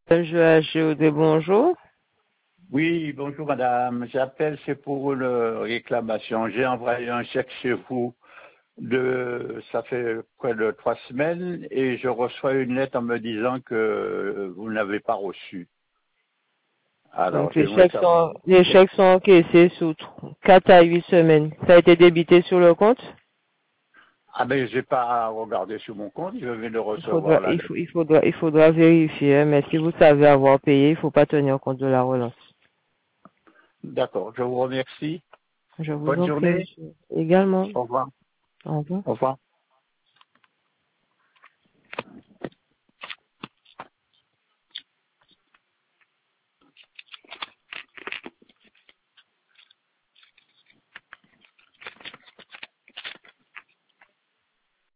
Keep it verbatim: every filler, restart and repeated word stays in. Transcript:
Je ajoute bonjour. Oui, bonjour madame. J'appelle, c'est pour une réclamation. J'ai envoyé un chèque chez vous de, ça fait près de trois semaines et je reçois une lettre en me disant que vous n'avez pas reçu. Alors, Donc les j'aimerais chèques savoir. sont les chèques sont encaissés sous quatre à huit semaines. Ça a été débité sur le compte. Ah ben, j'ai pas regardé sur mon compte, je viens de Il faudra recevoir la il lettre. faut il faudra il faudra vérifier. Mais si vous savez avoir payé, il faut pas tenir compte de la relance. D'accord, je vous remercie. Je vous Bonne en prie, journée. monsieur. Également. Au revoir. Au revoir. Au revoir.